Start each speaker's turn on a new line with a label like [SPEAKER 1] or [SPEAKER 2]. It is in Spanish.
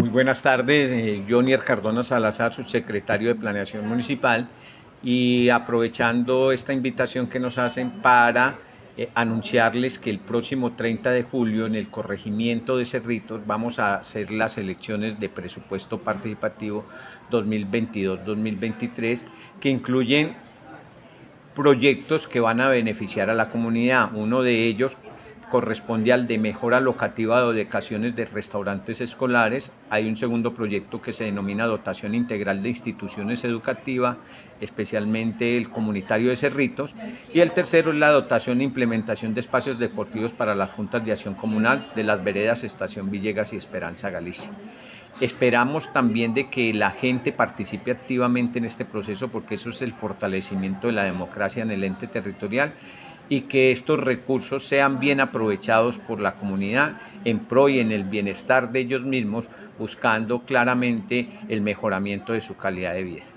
[SPEAKER 1] Muy buenas tardes, Johnny Cardona Salazar, subsecretario de Planeación Municipal, y aprovechando esta invitación que nos hacen para anunciarles que el próximo 30 de julio en el corregimiento de Cerritos vamos a hacer las elecciones de presupuesto participativo 2022-2023, que incluyen proyectos que van a beneficiar a la comunidad. Uno de ellos corresponde al de mejora locativa de ubicaciones de restaurantes escolares. Hay un segundo proyecto que se denomina dotación integral de instituciones educativas, especialmente el comunitario de Cerritos, y el tercero es la dotación e implementación de espacios deportivos para las juntas de acción comunal de las veredas Estación Villegas y Esperanza Galicia. Esperamos también de que la gente participe activamente en este proceso, porque eso es el fortalecimiento de la democracia en el ente territorial, y que estos recursos sean bien aprovechados por la comunidad en pro y en el bienestar de ellos mismos, buscando claramente el mejoramiento de su calidad de vida.